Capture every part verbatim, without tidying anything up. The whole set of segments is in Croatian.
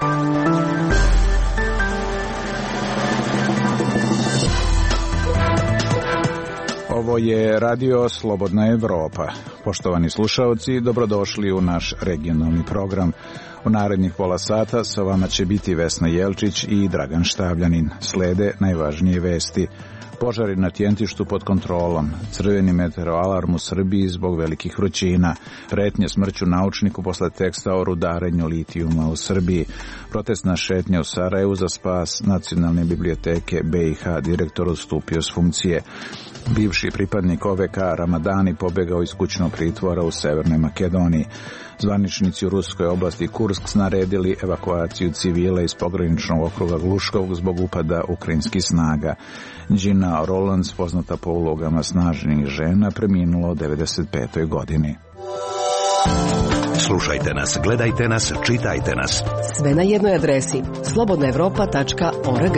Ovo je Radio Slobodna Evropa. Poštovani slušaoci, dobrodošli u naš regionalni program. U narednih pola sata sa vama će biti Vesna Jelčić i Dragan Štavljanin. Slede najvažnije vesti. Požari na Tjentištu pod kontrolom, crveni meteoroalarm u Srbiji zbog velikih vrućina, pretnje smrću naučniku posle teksta o rudarenju litijuma u Srbiji, protestna šetnja u Sarajevu za spas Nacionalne biblioteke B i H, direktor odstupio s funkcije. Bivši pripadnik O V K Ramadani pobegao iz kućnog pritvora u Severnoj Makedoniji. Zvaničnici u ruskoj oblasti Kursk naredili evakuaciju civila iz pograničnog okruga Gluškog zbog upada ukrajinskih snaga. Gina Rolands, poznata po ulogama snažnih žena, preminula u devedeset petoj godini. Slušajte nas, gledajte nas, čitajte nas. Sve na jednoj adresi slobodna evropa tačka org.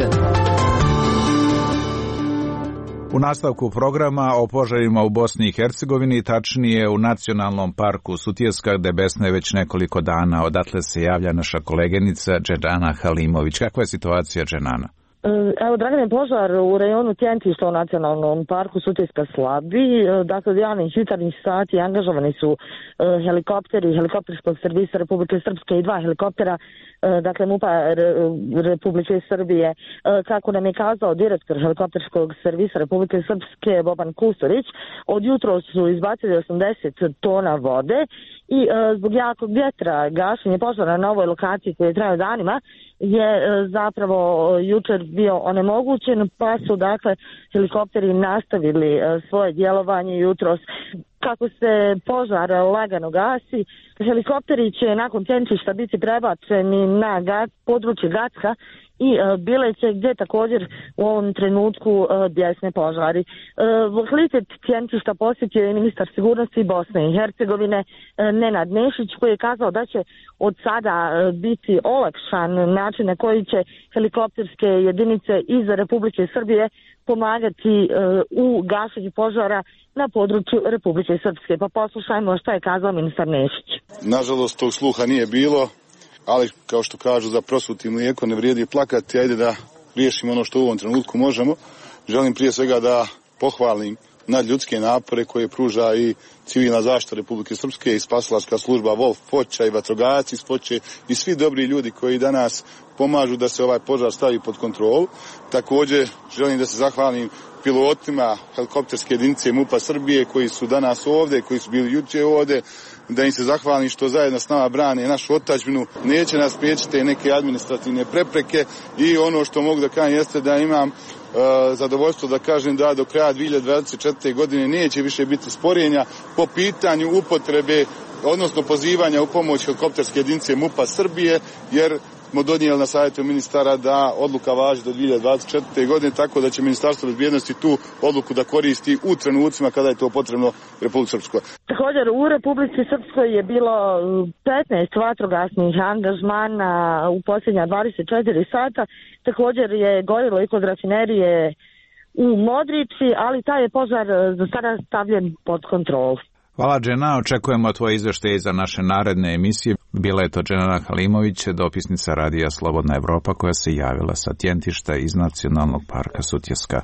U nastavku programa o požarima u Bosni i Hercegovini, tačnije u Nacionalnom parku Sutjeska, gde besne već nekoliko dana. Odatle se javlja naša koleginica Dženana Halimović. Kakva je situacija, Dženana? Evo, Dragane, požar u rejonu Tjentišta u Nacionalnom parku Sutjeska slabi. Dakle, od javnih jutarnjih sati angažovani su helikopteri helikopterskog servisa Republike Srpske i dva helikoptera, dakle MUP-a Republike Srbije. Kako nam je kazao direktor helikopterskog servisa Republike Srpske Boban Kusturić, od jutro su izbacili osamdeset tona vode i zbog jakog vjetra gašenje požara na ovoj lokaciji koji je trajao danima je zapravo jučer bio onemogućen, pa su dakle helikopteri nastavili svoje djelovanje jutros. Kako se požar lagano gasi, helikopteri će nakon Tjentišta biti prebačeni na gat, područje Gacka i e, Bileće, gdje također u ovom trenutku e, bjesne požari. E, Lokalitet Tjentišta posjetio je ministar sigurnosti Bosne i Hercegovine e, Nenad Nešić, koji je kazao da će od sada e, biti olakšan način na koji će helikopterske jedinice iz Republike Srbije pomagati e, u gašenju požara na području Republike Srpske. Pa poslušajmo šta je kazao ministar Nešić. Nažalost, tog sluha nije bilo, ali kao što kažu, za prosuti mlijeko ne vrijedi plakati. Ajde da riješimo ono što u ovom trenutku možemo. Želim prije svega da pohvalim nadljudske napore koje pruža i civilna zaštita Republike Srpske i spasilačka služba Wolf Foča i vatrogasci iz Foče i svi dobri ljudi koji danas pomažu da se ovaj požar stavi pod kontrolu. Također želim da se zahvalim pilotima helikopterske jedinice MUP-a Srbije koji su danas ovdje, koji su bili jučer ovdje, da im se zahvalim što zajedno s nama brane našu otadžbinu. Neće nas spriječiti neke administrativne prepreke i ono što mogu da kažem jeste da imam Uh, zadovoljstvo da kažem da do kraja dvije hiljade dvadeset četvrte. godine neće više biti sporenja po pitanju upotrebe, odnosno pozivanja u pomoć helikopterske jedinice MUP-a Srbije, jer smo donijeli na savjetu ministara da odluka važi do dvije hiljade dvadeset četvrte. godine, tako da će Ministarstvo bezbjednosti tu odluku da koristi u trenucima kada je to potrebno Republici Srpskoj. Također u Republici Srpskoj je bilo petnaest vatrogasnih angažmana u posljednja dvadeset četiri sata. Također je gorilo i kod rafinerije u Modrici, ali taj je požar za sada stavljen pod kontrolu. Hvala, Džena. Očekujemo tvoje izveštaje za naše naredne emisije. Bila je to Dženana Halimović, dopisnica Radija Slobodna Evropa, koja se javila sa Tjentišta iz Nacionalnog parka Sutjeska.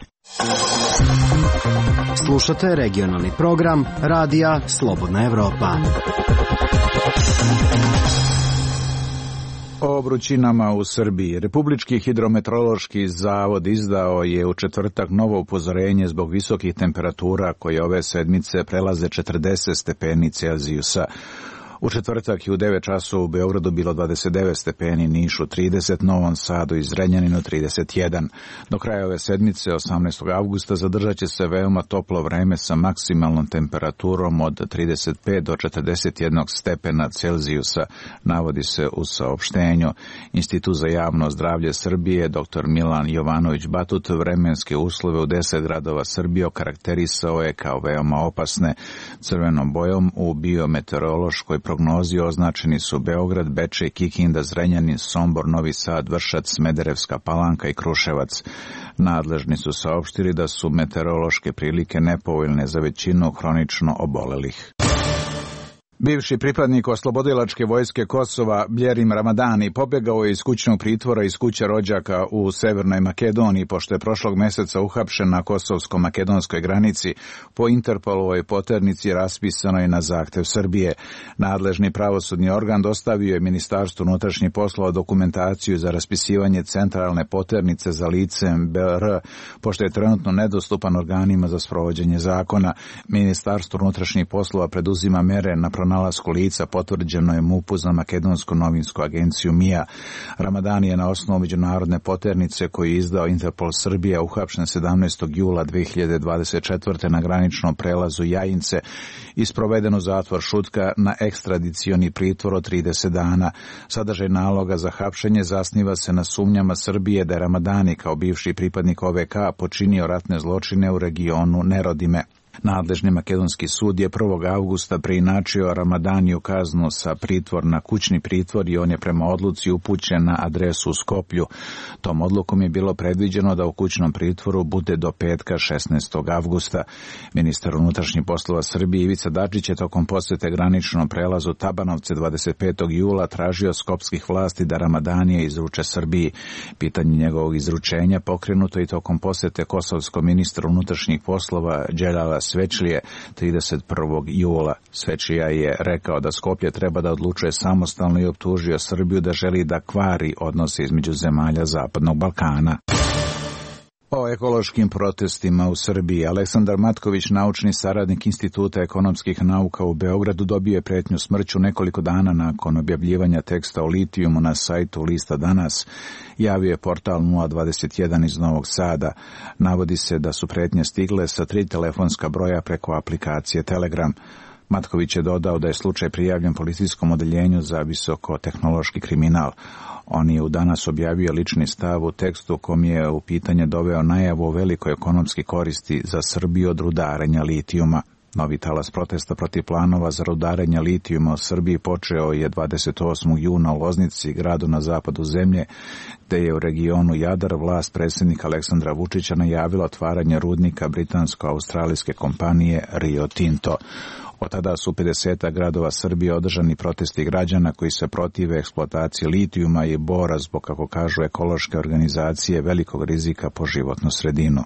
Slušate regionalni program Radija Slobodna Evropa. O vrućinama u Srbiji. Republički hidrometeorološki zavod izdao je u četvrtak novo upozorenje zbog visokih temperatura koje ove sedmice prelaze četrdeset stepeni Celzijusa. U četvrtak je u devet časova u Beogradu bilo dvadeset devet stepeni, Nišu trideset, Novom Sadu i Zrenjaninu trideset jedan. Do kraja ove sedmice, osamnaestog avgusta, zadržat će se veoma toplo vreme sa maksimalnom temperaturom od trideset pet do četrdeset jedan stepena Celzijusa, navodi se u saopštenju. Institut za javno zdravlje Srbije, dr Milan Jovanović Batut, vremenske uslove u deset gradova Srbije okarakterisao je kao veoma opasne. Crvenom bojom u biometeorološkoj prognozi označeni su Beograd, Bečej, Kikinda, Zrenjanin, Sombor, Novi Sad, Vršac, Smederevska Palanka i Kruševac. Nadležni su saopštili da su meteorološke prilike nepovoljne za većinu hronično obolelih. Bivši pripadnik oslobodilačke vojske Kosova Bljerim Ramadani pobjegao je iz kućnog pritvora iz kuće rođaka u Severnoj Makedoniji, pošto je prošlog mjeseca uhapšen na kosovsko-makedonskoj granici po Interpolovoj poternici raspisanoj na zahtjev Srbije. Nadležni pravosudni organ dostavio je Ministarstvu unutrašnjih poslova dokumentaciju za raspisivanje centralne poternice za licem B R, pošto je trenutno nedostupan organima za sprovođenje zakona. Ministarstvo unutrašnjih poslova preduzima mere na nalasku lica potvrđeno je M U P-u za makedonsku novinsku agenciju M I A. Ramadani je na osnovu međunarodne poternice koju je izdao Interpol Srbija uhapšen sedamnaestog jula dve hiljade dvadeset četvrte na graničnom prelazu Jajince i sproveden u zatvor Šutka na ekstradicioni pritvor od trideset dana. Sadržaj naloga za hapšenje zasniva se na sumnjama Srbije da je Ramadani kao bivši pripadnik O V K počinio ratne zločine u regionu Nerodime. Nadležni makedonski sud je prvog avgusta preinačio Ramadaniju kaznu sa pritvor na kućni pritvor i on je prema odluci upućen na adresu u Skoplju. Tom odlukom je bilo predviđeno da u kućnom pritvoru bude do petka šesnaestog avgusta. Ministar unutrašnjih poslova Srbije Ivica Dačić je tokom posjete graničnom prelazu Tabanovce dvadeset petog jula tražio skopskih vlasti da Ramadanije izruče Srbiji. Pitanje njegovog izručenja pokrenuto i tokom posjete kosovskom ministru unutrašnjih poslova Đelala Svečlije trideset prvog jula. Svečlija je rekao da Skoplje treba da odlučuje samostalno i optužio Srbiju da želi da kvari odnose između zemalja Zapadnog Balkana. O ekološkim protestima u Srbiji Aleksandar Matković, naučni saradnik Instituta ekonomskih nauka u Beogradu, dobio je pretnju smrću nekoliko dana nakon objavljivanja teksta o litijumu na sajtu Lista Danas, javio je portal nula dvadeset jedan iz Novog Sada. Navodi se da su pretnje stigle sa tri telefonska broja preko aplikacije Telegram. Matković je dodao da je slučaj prijavljen policijskom odeljenju za visokotehnološki kriminal. On je u Danas objavio lični stav u tekstu kom je u pitanje doveo najavu o velikoj ekonomski koristi za Srbiju od rudarenja litijuma. Novi talas protesta protiv planova za rudarenje litijuma u Srbiji počeo je dvadeset osmog juna u Loznici, gradu na zapadu zemlje, gde je u regionu Jadar vlast predsjednika Aleksandra Vučića najavila otvaranje rudnika britansko-australijske kompanije Rio Tinto. Od tada su u pedeset gradova Srbije održani protesti građana koji se protive eksploataciji litijuma i bora zbog, kako kažu ekološke organizacije, velikog rizika po životnu sredinu.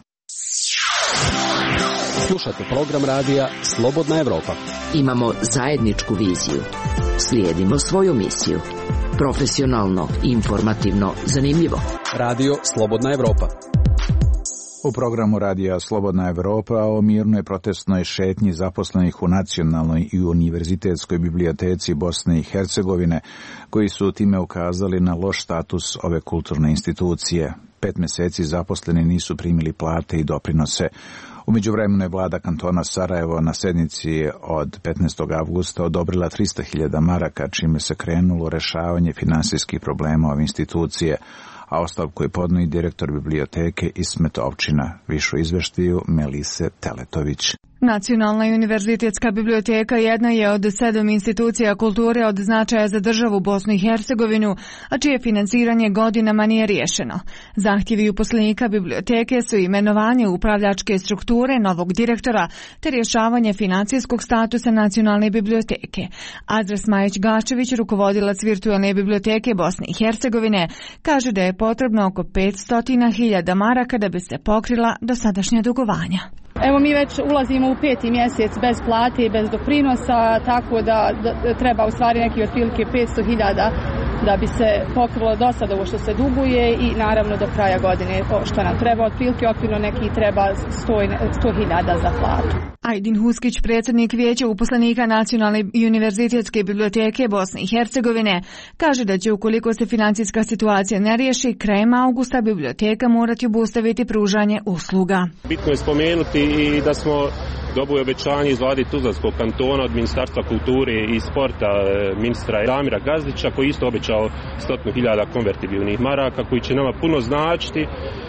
Slušate program radija Slobodna Evropa. Imamo zajedničku viziju. Slijedimo svoju misiju. Profesionalno, informativno, zanimljivo. Radio Slobodna Evropa. U programu radija Slobodna Evropa o mirnoj protestnoj šetnji zaposlenih u Nacionalnoj i univerzitetskoj biblioteci Bosne i Hercegovine, koji su time ukazali na loš status ove kulturne institucije. Pet mjeseci zaposleni nisu primili plate i doprinose. U međuvremenu je vlada kantona Sarajevo na sednici od petnaestog avgusta odobrila trista hiljada maraka, čime se krenulo rešavanje finansijskih problema ove institucije, a ostavku je podnio i direktor biblioteke Ismet Ovčina. Višu izveštaju Melise Teletović. Nacionalna i univerzitetska biblioteka jedna je od sedam institucija kulture od značaja za državu Bosnu i Hercegovinu, a čije finansiranje godinama nije riješeno. Zahtjevi uposlenika biblioteke su imenovanje upravljačke strukture novog direktora te rješavanje financijskog statusa Nacionalne biblioteke. Adres Majić Gačević, rukovodilac virtualne biblioteke Bosne i Hercegovine, kaže da je potrebno oko petsto hiljada maraka da bi se pokrila dosadašnja dugovanja. Evo mi već ulazimo u peti mjesec bez plate i bez doprinosa, tako da, da treba u stvari neki otprilike petsto hiljada da bi se pokrilo do sada ovo što se duguje i naravno do kraja godine što nam treba. Otprilike okvirno neki treba sto hiljada za platu. Ajdin Huskić, predsjednik vijeća uposlenika Nacionalne i univerzitetske biblioteke Bosne i Hercegovine, kaže da će ukoliko se financijska situacija ne riješi, krajem augusta biblioteka morati obustaviti pružanje usluga. Bitno je spomenuti i da smo dobili obećanje iz vlade Tuzlanskog kantona od Ministarstva kulture i sporta ministra Damira Gazdića, koji isto obećao stotinu hiljada konvertibilnih maraka koji će nama puno značiti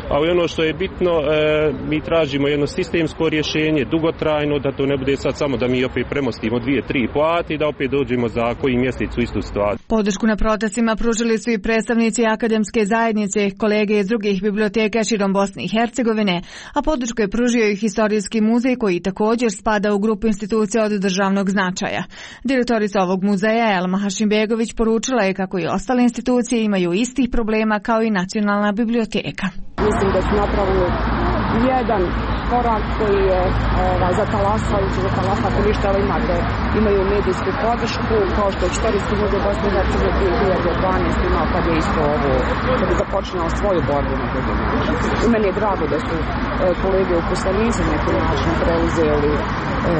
ali ono što je bitno, mi tražimo jedno sistemsko rješenje, dugotrajno, da to ne bude sad samo da mi opet premostimo dvije, tri plati i da opet dođemo za koji mjesec u istu stvar. Podršku na protestima pružili su i predstavnici akademske zajednice, kolege iz drugih biblioteka širom Bosne i Hercegovine, a podršku je pružio i Historijski muzej koji također spada u grupu institucija od državnog značaja. Direktorica ovog muzeja Elma Hašimbegović poručila je kako i ostale institucije imaju istih problema kao i Nacionalna biblioteka. Mislim da su napravili jedan korak koji je ovaj, zatalasajući, zatalasati ništa, ali imate, imaju medijsku podršku, kao što je Historijski muzej Bosne i Hercegovine dvije hiljade dvanaeste imao kad je isto ovo, kad je započinao svoju borbu na koji način. I meni je drago da su e, kolege uposlenici na neki način preuzeli e,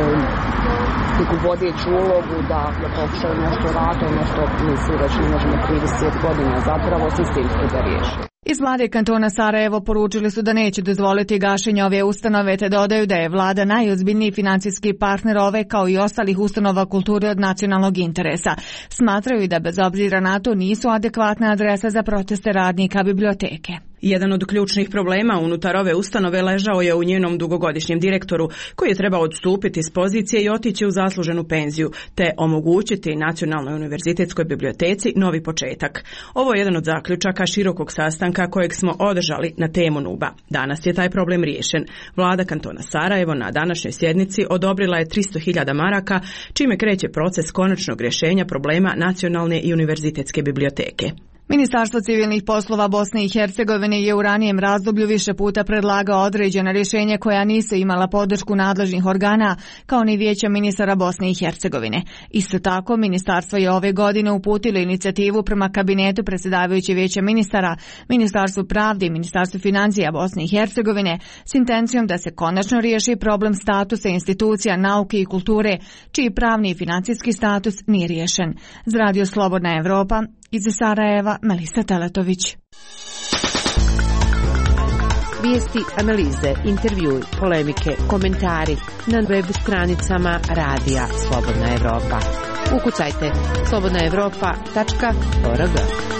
neku vodeću ulogu da, da pokušaju nešto rata i nešto misli da će ne možemo trideset godina zapravo sistemski da riješi. Iz vlade kantona Sarajevo poručili su da neće dozvoliti gašenje ove ustanove, te dodaju da je vlada najozbiljniji financijski partner ove kao i ostalih ustanova kulture od nacionalnog interesa. Smatraju da bez obzira na to nisu adekvatna adresa za proteste radnika biblioteke. Jedan od ključnih problema unutar ove ustanove ležao je u njenom dugogodišnjem direktoru, koji je trebao odstupiti s pozicije i otići u zasluženu penziju, te omogućiti Nacionalnoj univerzitetskoj biblioteci novi početak. Ovo je jedan od zaključaka širokog sastanka kojeg smo održali na temu Nuba. Danas je taj problem riješen. Vlada kantona Sarajevo na današnjoj sjednici odobrila je tristo hiljada maraka, čime kreće proces konačnog rješenja problema Nacionalne i univerzitetske biblioteke. Ministarstvo civilnih poslova Bosne i Hercegovine je u ranijem razdoblju više puta predlagao određena rješenja koja nisu imala podršku nadležnih organa, kao ni Vijeća ministara Bosne i Hercegovine. Isto tako, ministarstvo je ove godine uputilo inicijativu prema kabinetu predsjedavajuće Vijeća ministara, Ministarstvu pravde i Ministarstvu financija Bosne i Hercegovine s intencijom da se konačno riješi problem statusa institucija nauke i kulture, čiji pravni i financijski status nije riješen. Za Radio Slobodna Evropa, iz Sarajeva, Melisa Teletović. Vijesti, analize, intervjui, polemike, komentari na web stranicama Radija Slobodna Evropa. Ukucajte slobodna evropa tačka org.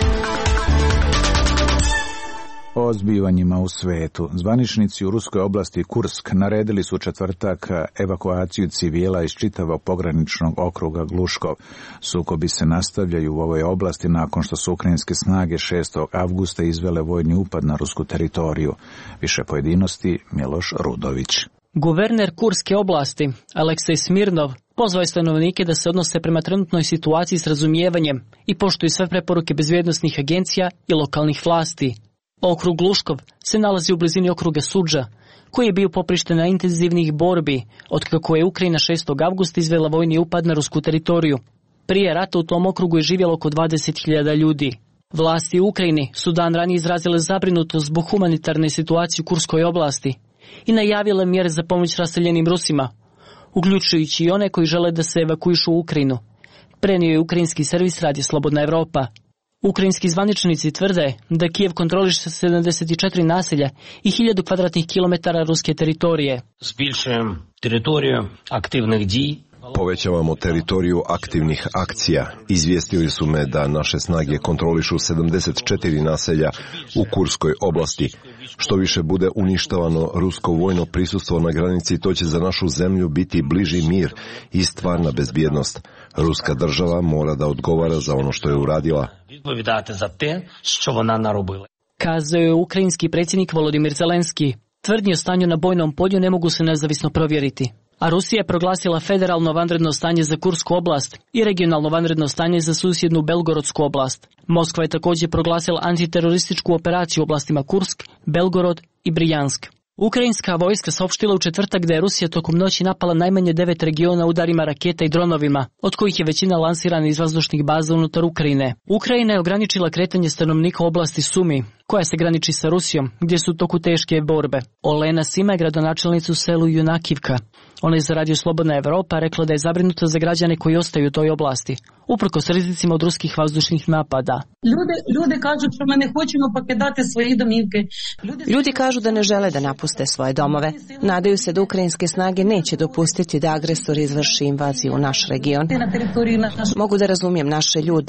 O zbivanjima u svetu. Zvaničnici u ruskoj oblasti Kursk naredili su u četvrtak evakuaciju civila iz čitavog pograničnog okruga Gluškov. Sukobi se nastavljaju u ovoj oblasti nakon što su ukrajinske snage šestog avgusta izvele vojni upad na rusku teritoriju. Više pojedinosti Miloš Rudović. Guverner Kurske oblasti, Aleksej Smirnov, pozvao je stanovnike da se odnose prema trenutnoj situaciji s razumijevanjem i poštuju sve preporuke bezbjednosnih agencija i lokalnih vlasti. Okrug Gluškov se nalazi u blizini okruga Sudža, koji je bio poprišten na intenzivnih borbi, otkako je Ukrajina šestog avgusta izvela vojni upad na rusku teritoriju. Prije rata u tom okrugu je živjelo oko dvadeset hiljada ljudi. Vlasti u Ukrajini su dan ranije izrazile zabrinutost zbog humanitarne situacije u Kurskoj oblasti i najavile mjere za pomoć raseljenim Rusima, uključujući i one koji žele da se evakuišu u Ukrajinu. Prenio je ukrajinski servis Radio Slobodna Evropa. Ukrajinski zvaničnici tvrde da Kijev kontroliše sedamdeset četiri naselja i hiljadu kvadratnih kilometara ruske teritorije. Збільшуємо територію активних дій. Povećavamo teritoriju aktivnih akcija. Izvijestili su me da naše snage kontrolišu sedamdeset četiri naselja u Kurskoj oblasti. Što više bude uništavano rusko vojno prisustvo na granici, to će za našu zemlju biti bliži mir i stvarna bezbjednost. Ruska država mora da odgovara za ono što je uradila. Відповідати за те, що вона наробила. Kazao je ukrajinski predsjednik Volodimir Zelenski. Tvrdnje o stanju na bojnom polju ne mogu se nezavisno provjeriti. A Rusija je proglasila federalno vanredno stanje za Kursku oblast i regionalno vanredno stanje za susjednu Belgorodsku oblast. Moskva je također proglasila antiterorističku operaciju u oblastima Kursk, Belgorod i Brijansk. Ukrajinska vojska saopštila u četvrtak da je Rusija tokom noći napala najmanje devet regiona udarima raketa i dronovima, od kojih je većina lansirana iz vazdušnih baza unutar Ukrajine. Ukrajina je ograničila kretanje stanovnika u oblasti Sumi, koja se graniči sa Rusijom, gdje su u toku teške borbe. Olena Sima je gradonačelnica u selu Junakivka. Ona je za Radio Slobodna Evropa rekla da je zabrinuta za građane koji ostaju u toj oblasti, uprkos rizicima od ruskih vazdušnih napada. Ljudi, ljudi kažu što mi ne hoćemo покидати svoje domівки. Ljudi kažu da ne žele da napuste svoje domove. Nadaju se da ukrajinske snage neće dopustiti da agresor izvrši invaziju u naš region. Mogu da razumijem naše ljude.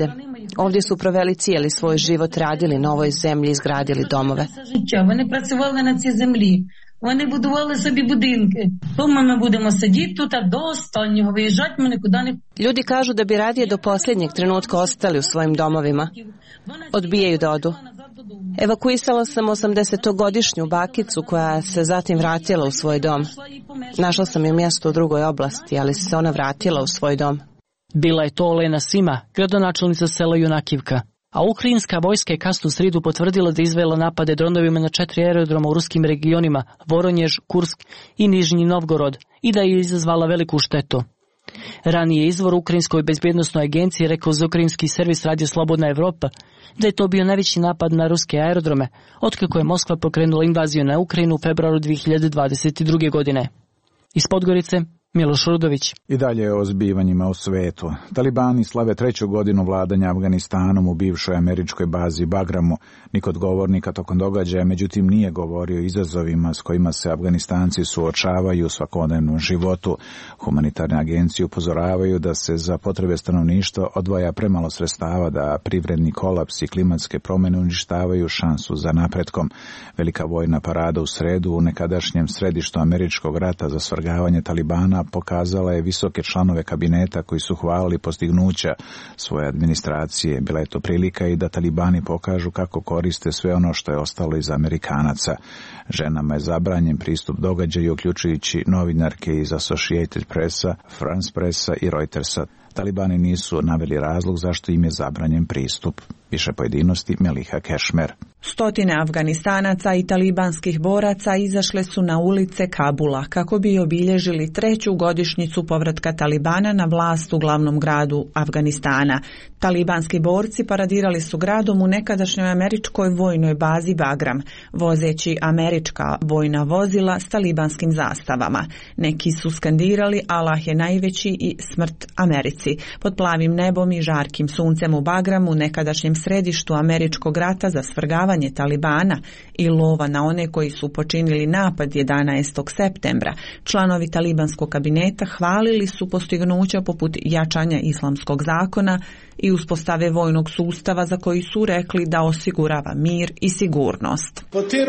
Ovdje su proveli cijeli svoj život, radili na ovoj zemlji, izgradili domove. Вони працювали на цій землі. Вони будували собі будинки. Тому ми будемо сидіти тут, а до останнього виїжджати ми нікуди не... Ljudi kažu da bi radije do posljednjeg trenutka ostali u svojim domovima. Odbijaju da odu. Evakuisala sam osamdesetogodišnju bakicu koja se zatim vratila u svoj dom. Našla sam je mjesto u drugoj oblasti, ali se ona vratila u svoj dom. Bila je to Olena Sima, gradonačelnica sela Junakivka. A ukrajinska vojska je kasnu sridu potvrdila da izvela napade dronovima na četiri aerodroma u ruskim regionima Voronjež, Kursk i Nižnji Novgorod i da je izazvala veliku štetu. Ranije izvor Ukrajinskoj bezbjednosnoj agenciji rekao za ukrajinski servis Radio Slobodna Evropa da je to bio najveći napad na ruske aerodrome otkako je Moskva pokrenula invaziju na Ukrajinu u februaru dvije hiljade dvadeset druge. godine. Iz Podgorice, Miloš Rudović. I dalje o zbivanjima u svetu. Talibani slave treću godinu vladanja Afganistanom u bivšoj američkoj bazi Bagramu. Niko od govornika tokom događaja, međutim, nije govorio o izazovima s kojima se Afganistanci suočavaju u svakodnevnom životu. Humanitarne agencije upozoravaju da se za potrebe stanovništva odvaja premalo sredstava, da privredni kolaps i klimatske promjene uništavaju šansu za napretkom. Velika vojna parada u sredu u nekadašnjem središtu američkog rata za svrgavanje Talibana pokazala je visoke članove kabineta koji su hvalili postignuća svoje administracije. Bila je to prilika i da Talibani pokažu kako koriste sve ono što je ostalo iz Amerikanaca. Ženama je zabranjen pristup događaju, uključujući novinarke iz Associated Pressa, France Pressa i Reutersa. Talibani nisu naveli razlog zašto im je zabranjen pristup. Više pojedinosti Meliha Kešmer. Stotine Afganistanaca i talibanskih boraca izašle su na ulice Kabula kako bi obilježili treću godišnjicu povratka Talibana na vlast u glavnom gradu Afganistana. Talibanski borci paradirali su gradom u nekadašnjoj američkoj vojnoj bazi Bagram, vozeći američka vojna vozila s talibanskim zastavama. Neki su skandirali Allah je najveći i smrt Americi. Pod plavim nebom i žarkim suncem u Bagramu, nekadašnjem središtu američkog rata za svrgavanje Talibana i lova na one koji su počinili napad jedanaestog septembra, članovi talibanskog kabineta hvalili su postignuća poput jačanja islamskog zakona i uspostave vojnog sustava za koji su rekli da osigurava mir i sigurnost.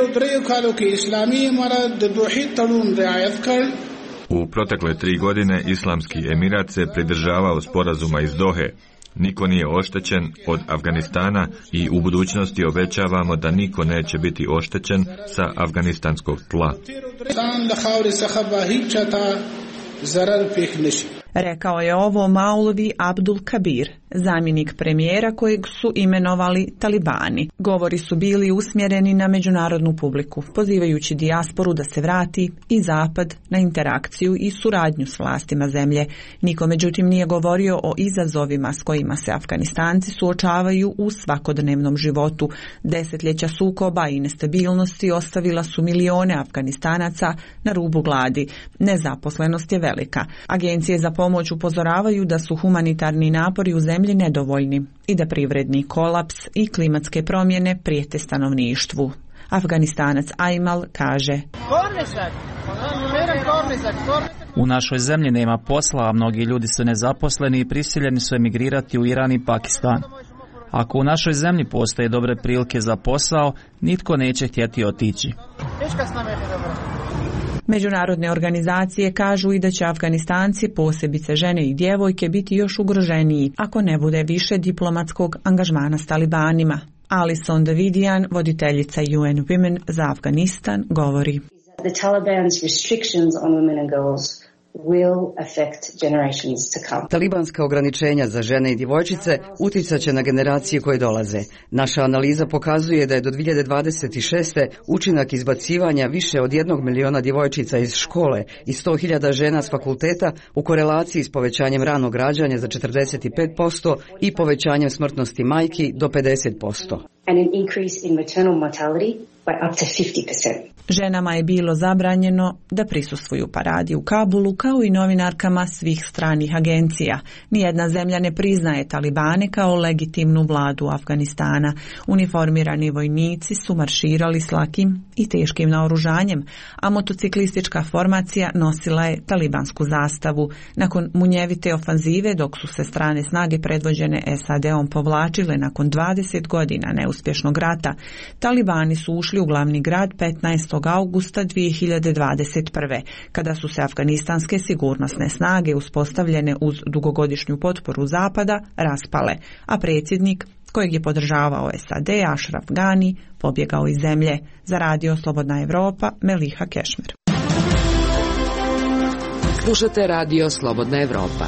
U protekle tri godine Islamski Emirat se pridržavao sporazuma iz Dohe. Niko nije oštećen od Afganistana i u budućnosti obećavamo da niko neće biti oštećen sa afganistanskog tla. Rekao je ovo Maulvi Abdul Kabir, zamjenik premijera kojeg su imenovali Talibani. Govori su bili usmjereni na međunarodnu publiku, pozivajući dijasporu da se vrati i Zapad na interakciju i suradnju s vlastima zemlje. Niko međutim nije govorio o izazovima s kojima se Afganistanci suočavaju u svakodnevnom životu. Desetljeća sukoba i nestabilnosti ostavila su milione Afganistanaca na rubu gladi. Nezaposlenost je velika. Agencije za pomoć upozoravaju da su humanitarni napori u zemlji nedovoljni i da privredni kolaps i klimatske promjene prijete stanovništvu. Afganistanac Ajmal kaže: U našoj zemlji nema posla, a mnogi ljudi su nezaposleni i prisiljeni su emigrirati u Iran i Pakistan. Ako u našoj zemlji postoje dobre prilike za posao, nitko neće htjeti otići. Međunarodne organizacije kažu i da će Afganistanci, posebice žene i djevojke, biti još ugroženiji ako ne bude više diplomatskog angažmana s Talibanima. Alison Davidian, voditeljica U N Women za Afganistan, govori: The Taliban's restrictions on women and girls will affect generations to come. Talibanska ograničenja za žene i djevojčice utjecat će na generacije koje dolaze. Naša analiza pokazuje da je do dvije hiljade dvadeset šeste. učinak izbacivanja više od jednog miliona djevojčica iz škole i sto hiljada žena s fakulteta u korelaciji s povećanjem ranog rađanja za četrdeset pet posto i povećanjem smrtnosti majki do pedeset posto. And an increase in maternal mortality by up to fifty percent. Ženama je bilo zabranjeno da prisustvuju paradi u Kabulu, kao i novinarkama svih stranih agencija. Nijedna zemlja ne priznaje Talibane kao legitimnu vladu Afganistana. Uniformirani vojnici su marširali s lakim i teškim naoružanjem, a motociklistička formacija nosila je talibansku zastavu. Nakon munjevite ofanzive, dok su se strane snage predvođene S A D-om povlačile nakon dvadeset godina neuspješnog rata, Talibani su ušli u glavni grad petnaestog augusta dvije hiljade dvadeset prve. kada su se afganistanske sigurnosne snage uspostavljene uz dugogodišnju potporu Zapada raspale, a predsjednik kojeg je podržavao S A D, Ashraf Ghani, pobjegao iz zemlje. Za radio Slobodna Evropa, Meliha Kešmer. Slušate radio Slobodna Evropa.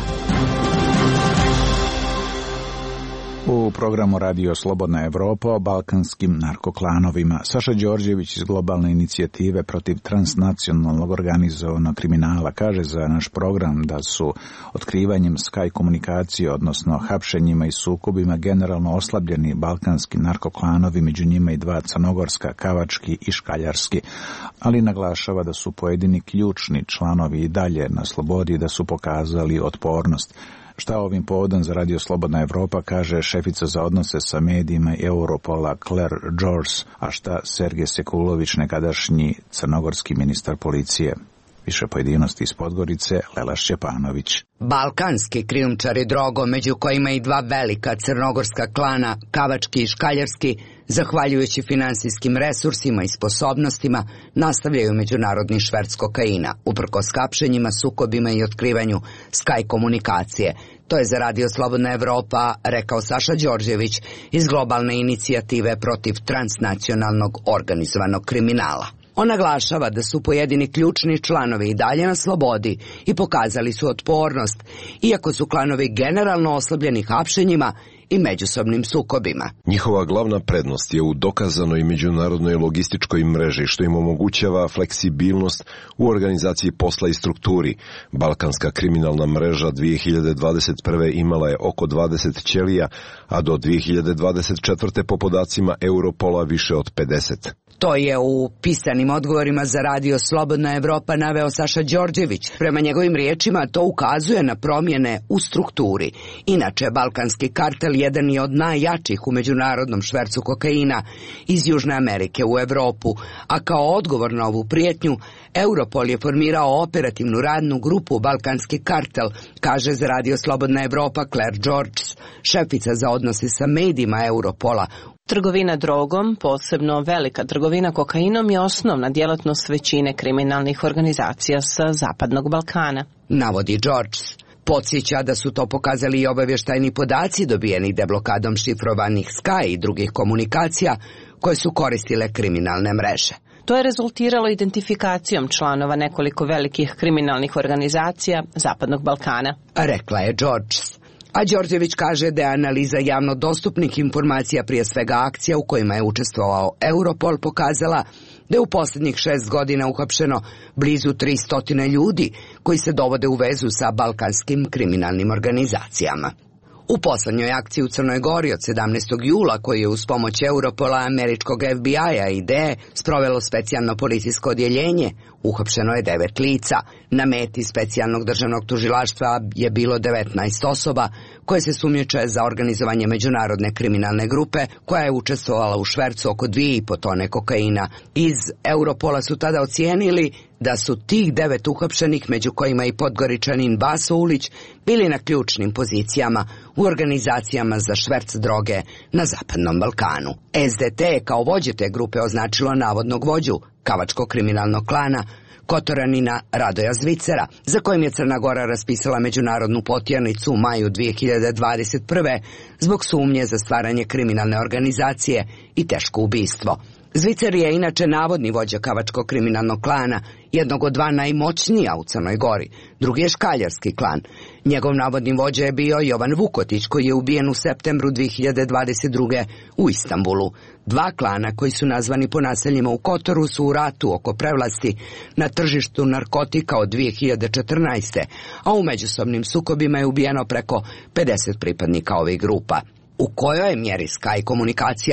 U programu Radio Slobodna Evropa o balkanskim narkoklanovima. Saša Đorđević iz globalne inicijative protiv transnacionalnog organizovanog kriminala kaže za naš program da su otkrivanjem Sky komunikacije, odnosno hapšenjima i sukobima, generalno oslabljeni balkanski narkoklanovi, među njima i dva crnogorska, Kavački i Škaljarski, ali naglašava da su pojedini ključni članovi i dalje na slobodi i da su pokazali otpornost. Šta ovim povodom za Radio Slobodna Evropa kaže šefica za odnose sa medijima Europola Claire George, a šta Sergej Sekulović, nekadašnji crnogorski ministar policije. Više pojedinosti iz Podgorice, Lela Šćepanović. Balkanski krijumčari drogom, među kojima i dva velika crnogorska klana, Kavački i Škaljarski, zahvaljujući finansijskim resursima i sposobnostima, nastavljaju međunarodni šverc kokaina, uprkos hapšenjima, sukobima i otkrivanju Sky komunikacije. To je za Radio Slobodna Evropa rekao Saša Đorđević iz globalne inicijative protiv transnacionalnog organizovanog kriminala. On naglašava da su pojedini ključni članovi i dalje na slobodi i pokazali su otpornost, iako su klanovi generalno oslabljeni hapšenjima i međusobnim sukobima. Njihova glavna prednost je u dokazanoj međunarodnoj logističkoj mreži, što im omogućava fleksibilnost u organizaciji posla i strukturi. Balkanska kriminalna mreža dvije hiljade dvadeset prve imala je oko dvadeset ćelija, a do dvije hiljade dvadeset četvrte po podacima Europola više od pedeset. To je u pisanim odgovorima za Radio Slobodna Evropa naveo Saša Đorđević. Prema njegovim riječima to ukazuje na promjene u strukturi. Inače, balkanski kartel jedan je od najjačih u međunarodnom švercu kokaina iz Južne Amerike u Evropu, a kao odgovor na ovu prijetnju, Europol je formirao operativnu radnu grupu Balkanski kartel, kaže za Radio Slobodna Evropa Claire George, šefica za odnose sa medijima Europola. Trgovina drogom, posebno velika trgovina kokainom, je osnovna djelatnost većine kriminalnih organizacija sa Zapadnog Balkana, navodi George. Podsjeća da su to pokazali i obavještajni podaci dobijeni deblokadom šifrovanih Sky i drugih komunikacija koje su koristile kriminalne mreže. To je rezultiralo identifikacijom članova nekoliko velikih kriminalnih organizacija Zapadnog Balkana, rekla je George. A Đorđević kaže da je analiza javno dostupnih informacija, prije svega akcija u kojima je učestvovao Europol, pokazala da je u posljednjih šest godina uhapšeno blizu tristo ljudi koji se dovode u vezu sa balkanskim kriminalnim organizacijama. U poslednjoj akciji u Crnoj Gori od sedamnaestog jula, koji je uz pomoć Europola, američkog F B I-a i D E sprovelo specijalno policijsko odjeljenje, uhapšeno je devet lica. Na meti specijalnog državnog tužilaštva je bilo devetnaest osoba koje se sumnjiče za organizovanje međunarodne kriminalne grupe koja je učestvovala u švercu oko dvije i po tone kokaina. Iz Europola su tada ocijenili da su tih devet uhapšenih, među kojima i Podgoričanin Baso Ulić, bili na ključnim pozicijama u organizacijama za šverc droge na Zapadnom Balkanu. S D T kao vođe te grupe označilo navodnog vođu Kavačkog kriminalnog klana Kotoranina Radoja Zvicera, za kojim je Crna Gora raspisala međunarodnu potjernicu u maju dvije hiljade dvadeset prve zbog sumnje za stvaranje kriminalne organizacije i teško ubistvo. Zvicer je inače navodni vođa Kavačkog kriminalnog klana, jednog od dva najmoćnija u Crnoj Gori. Drugi je Škaljarski klan. Njegov navodni vođa je bio Jovan Vukotić, koji je ubijen u septembru dvije hiljade dvadeset druge u Istanbulu. Dva klana koji su nazvani po naseljima u Kotoru su u ratu oko prevlasti na tržištu narkotika od dvije hiljade četrnaeste. a u međusobnim sukobima je ubijeno preko pedeset pripadnika ovih grupa. U kojoj je mjeri Sky komunikacija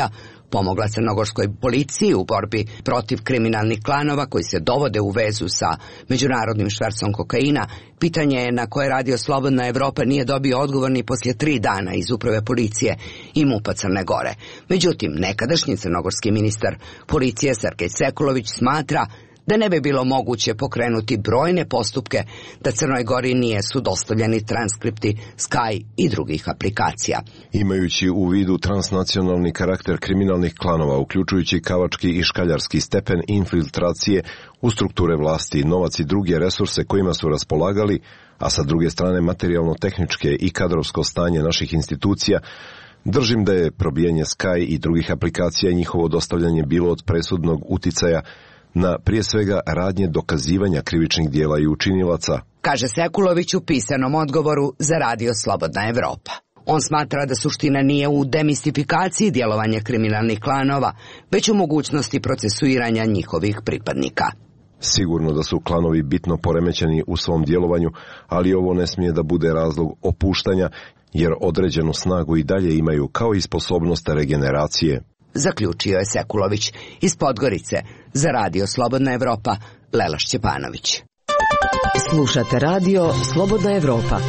pomogla crnogorskoj policiji u borbi protiv kriminalnih klanova koji se dovode u vezu sa međunarodnim švercom kokaina, pitanje je na koje Radio Slobodna Evropa nije dobio odgovor ni poslije tri dana iz uprave policije i MUP-a Crne Gore. Međutim, nekadašnji crnogorski ministar policije Sergej Sekulović smatra da ne bi bilo moguće pokrenuti brojne postupke da Crnoj Gori nije su dostavljeni transkripti Sky i drugih aplikacija. Imajući u vidu transnacionalni karakter kriminalnih klanova, uključujući kavački i škaljarski stepen infiltracije u strukture vlasti, novac i druge resurse kojima su raspolagali, a sa druge strane materijalno-tehničke i kadrovsko stanje naših institucija, držim da je probijanje Sky i drugih aplikacija i njihovo dostavljanje bilo od presudnog uticaja na prije svega radnje dokazivanja krivičnih dijela i učinilaca, kaže Sekulović u pisanom odgovoru za Radio Slobodna Evropa. On smatra da suština nije u demistifikaciji djelovanja kriminalnih klanova, već u mogućnosti procesuiranja njihovih pripadnika. Sigurno da su klanovi bitno poremećeni u svom djelovanju, ali ovo ne smije da bude razlog opuštanja, jer određenu snagu i dalje imaju kao i sposobnost regeneracije. Zaključio je Sekulović. Iz Podgorice za Radio Slobodna Evropa, Lela Šćepanović. Slušate Radio Slobodna Evropa.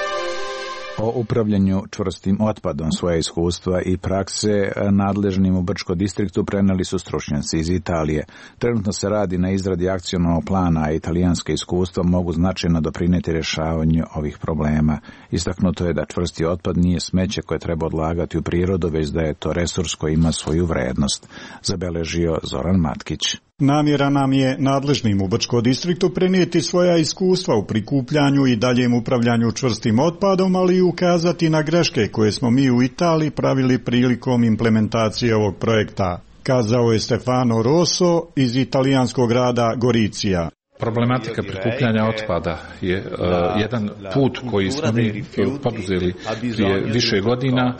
O upravljanju čvrstim otpadom svoje iskustva i prakse nadležnim u Brčko distriktu preneli su stručnjaci iz Italije. Trenutno se radi na izradi akcionog plana, a italijanske iskustva mogu značajno doprinijeti rješavanju ovih problema. Istaknuto je da čvrsti otpad nije smeće koje treba odlagati u prirodu, već da je to resurs koji ima svoju vrednost, zabeležio Zoran Matkić. Namjera nam je nadležnim u Brčko distriktu prenijeti svoja iskustva u prikupljanju i daljem upravljanju čvrstim otpadom, ali i ukazati na greške koje smo mi u Italiji pravili prilikom implementacije ovog projekta, kazao je Stefano Rosso iz italijanskog grada Goricija. Problematika prikupljanja otpada je uh, jedan put koji smo mi poduzeli prije više godina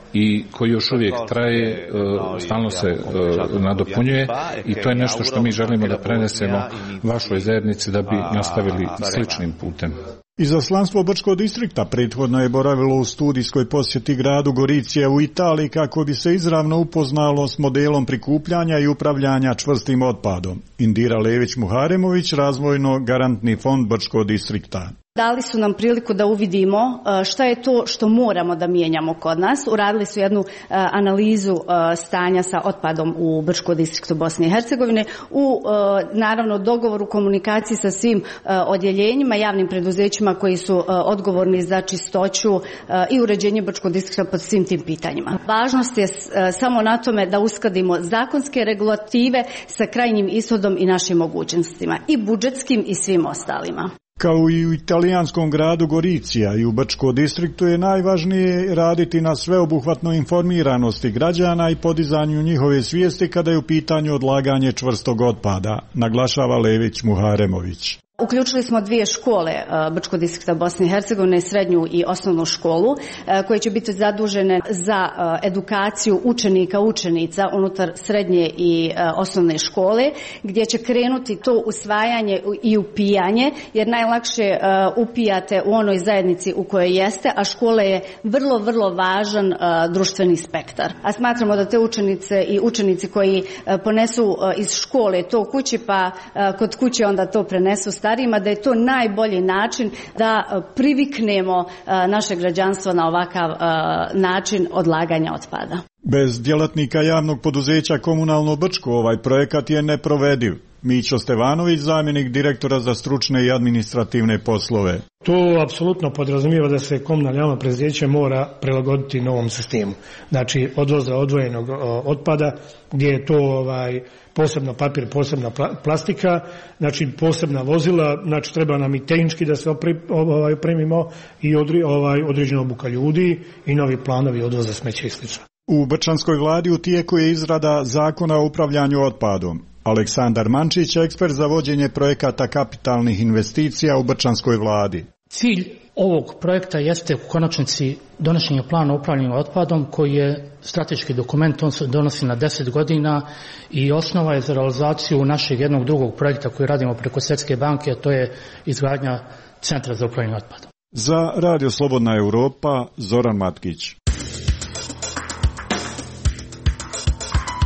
i koji još uvijek traje, uh, stalno se uh, nadopunjuje i to je nešto što mi želimo da prenesemo vašoj zajednici da bi nastavili sličnim putem. Izaslanstvo Brčkog distrikta prethodno je boravilo u studijskoj posjeti gradu Goricija u Italiji kako bi se izravno upoznalo s modelom prikupljanja i upravljanja čvrstim otpadom. Indira Lević-Muharemović, razvojno garantni fond Brčkog distrikta. Dali su nam priliku da uvidimo šta je to što moramo da mijenjamo kod nas. Uradili su jednu analizu stanja sa otpadom u Brčkom distriktu Bosne i Hercegovine u naravno dogovoru, komunikaciji sa svim odjeljenjima, javnim preduzećima koji su odgovorni za čistoću i uređenje Brčkog distrikta pod svim tim pitanjima. Važnost je samo na tome da uskladimo zakonske regulative sa krajnjim ishodom i našim mogućnostima, i budžetskim i svim ostalima. Kao i u italijanskom gradu Goricija i u Brčkom distriktu je najvažnije raditi na sveobuhvatnoj informiranosti građana i podizanju njihove svijesti kada je u pitanju odlaganje čvrstog otpada, naglašava Lević Muharemović. Uključili smo dvije škole Brčkog distrikta Bosne i Hercegovine, srednju i osnovnu školu, koje će biti zadužene za edukaciju učenika, učenica unutar srednje i osnovne škole, gdje će krenuti to usvajanje i upijanje, jer najlakše upijate u onoj zajednici u kojoj jeste, a škola je vrlo, vrlo važan društveni spektar. A smatramo da te učenice i učenici koji ponesu iz škole to kući, pa kod kuće onda to prenesu starijima, da je to najbolji način da priviknemo naše građanstvo na ovakav način odlaganja otpada. Bez djelatnika javnog poduzeća Komunalno Brčko ovaj projekat je neprovediv. Mićo Stevanović, zamjenik direktora za stručne i administrativne poslove. To apsolutno podrazumijeva da se komunalno javno preduzeće mora prilagoditi novom sistemu. Znači odvoza odvojenog otpada, gdje je to ovaj, posebno papir, posebna plastika, znači posebna vozila, znači treba nam i tehnički da se ovaj, opremimo i odri, ovaj, određena obuka ljudi i novi planovi odvoza smeća i slično. U Brčanskoj vladi u tijeku je izrada zakona o upravljanju otpadom. Aleksandar Mančić, ekspert za vođenje projekata kapitalnih investicija u Brčanskoj vladi. Cilj ovog projekta jeste u konačnici donošenje plana upravljanja otpadom koji je strateški dokument, on se donosi na deset godina i osnova je za realizaciju našeg jednog drugog projekta koji radimo preko Svjetske banke, a to je izgradnja centra za upravljanje otpadom. Za Radio Slobodna Evropa, Zoran Matkić.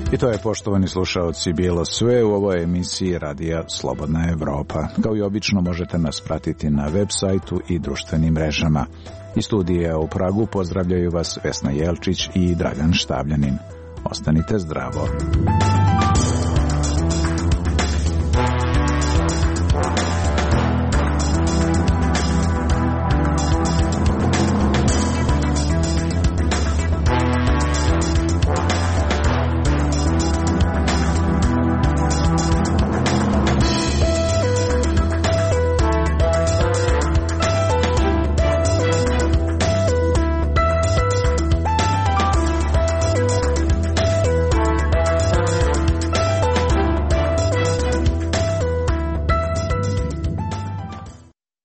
I to je, poštovani slušaoci, bilo sve u ovoj emisiji Radija Slobodna Evropa. Kao i obično možete nas pratiti na web sajtu i društvenim mrežama. Iz studija u Pragu pozdravljaju vas Vesna Jelčić i Dragan Štavljanin. Ostanite zdravo.